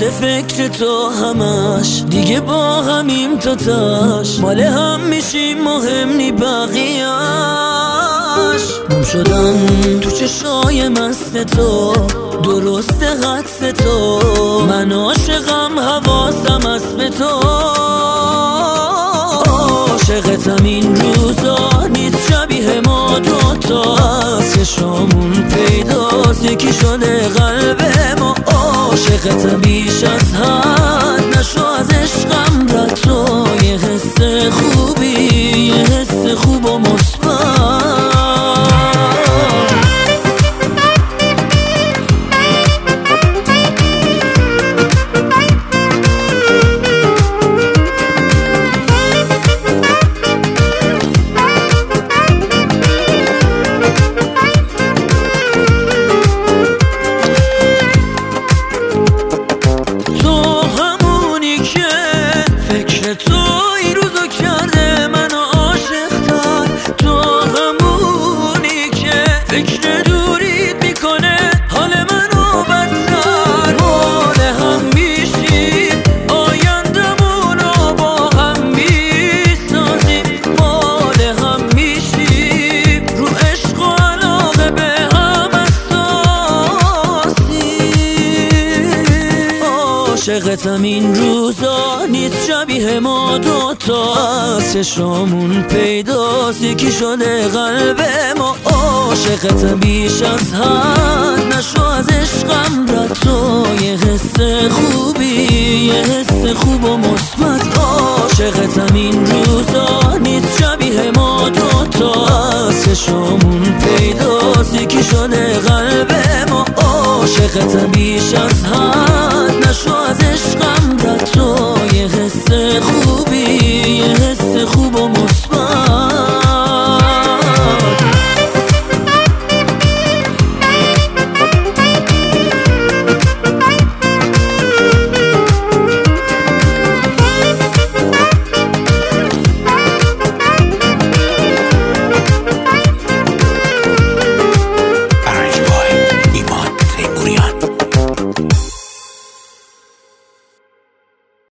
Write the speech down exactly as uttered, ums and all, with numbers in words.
به فکر تو همش، دیگه با همیم تا تاش، مال هم میشیم مهم نی بقیه‌اش. گم شدم تو چشای مست تو، درست حدس تو، من عاشقم حواسم از به تو. عاشقتم این روزا نیست شبیه ما دوتا، از چشامون پیداست یکی شده قلب ما. عاشقتم بیش از حد، نشو از عشقم رد تو، یه حس خوبی، یه حس خوب و مثبت. عاشقتم این روزا نیست شبیه ما دوتا، از چشامون پیداست یکی شده قلب ما. عاشقتم بیش از حد، نشو از عشقم رد تو، یه حس خوبی، یه حس خوب و مثبت. عاشقتم این روزا نیست شبیه ما دوتا، از چشامون پیداست یکی شده قلب ما. عاشقتم بیش از حد، نشو از عشقم رد تو، یه حس خوبی، یه حس خوب و مثبت.